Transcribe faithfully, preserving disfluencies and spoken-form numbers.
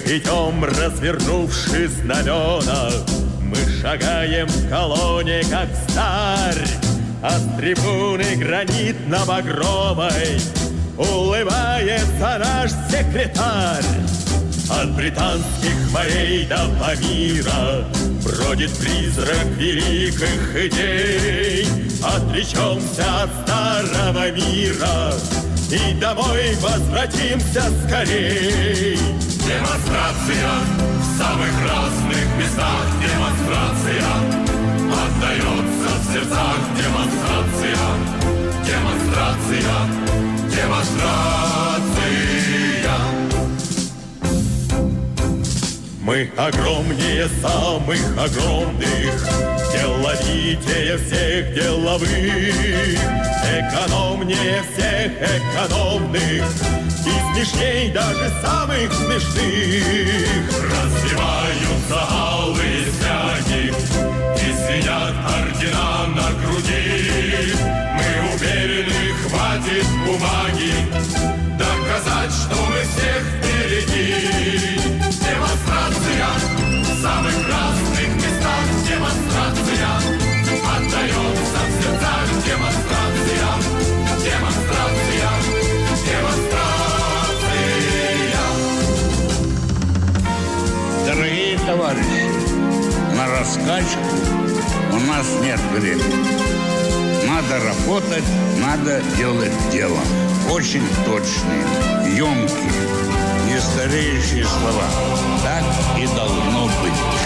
Идем, развернувши знамена, мы шагаем в колонне, как старь. А с трибуны гранитно-багровой улыбается наш секретарь. От британских морей до Памира бродит призрак великих идей. Отречемся от старого мира и домой возвратимся скорей. Демонстрация в самых разных местах. Демонстрация отдается в сердцах. Демонстрация, демонстрация, демонстрация. Мы огромнее самых огромных, деловитее всех деловых, экономнее всех экономных и смешней даже самых смешных. Развиваются алые стяги и звенят ордена на груди. Мы уверены, хватит бумаги доказать, что мы всех впереди. Демонстрация в самых разных местах. Демонстрация отдается в сердцах. Демонстрация, демонстрация, демонстрация. Дорогие товарищи, на раскачку у нас нет времени. Надо работать, надо делать дело. Очень точные, емкие, нестареющие слова. Так и должно быть.